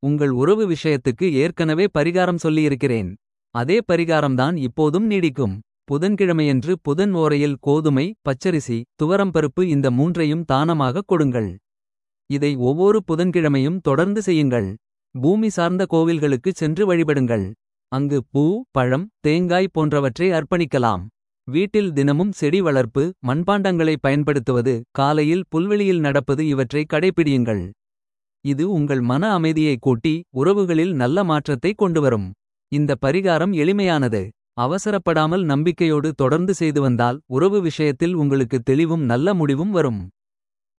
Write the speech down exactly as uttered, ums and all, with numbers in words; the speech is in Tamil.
உங்கள் உறவு விஷயத்துக்கு ஏற்கனவே பரிகாரம் சொல்லியிருக்கிறேன். அதே பரிகாரம்தான் இப்போதும் நீடிக்கும். புதன்கிழமையன்று புதன் ஓரையில் கோதுமை, பச்சரிசி, துவரம்பருப்பு இந்த மூன்றையும் தானமாகக் கொடுங்கள். இதை ஒவ்வொரு புதன்கிழமையும் தொடர்ந்து செய்யுங்கள். பூமி சார்ந்த கோவில்களுக்குச் சென்று வழிபடுங்கள். அங்கு பூ, பழம், தேங்காய் போன்றவற்றை அர்ப்பணிக்கலாம். வீட்டில் தினமும் செடி வளர்ப்பு, மண்பாண்டங்களை பயன்படுத்துவது, காலையில் புல்வெளியில் நடப்பது இவற்றை கடைப்பிடியுங்கள். இது உங்கள் மன அமைதியை கூட்டி உறவுகளில் நல்ல மாற்றத்தை கொண்டுவரும். இந்த பரிகாரம் எளிமையானது. அவசரப்படாமல் நம்பிக்கையோடு தொடர்ந்து செய்து வந்தால் உறவு விஷயத்தில் உங்களுக்கு தெளிவும் நல்ல முடிவும் வரும்.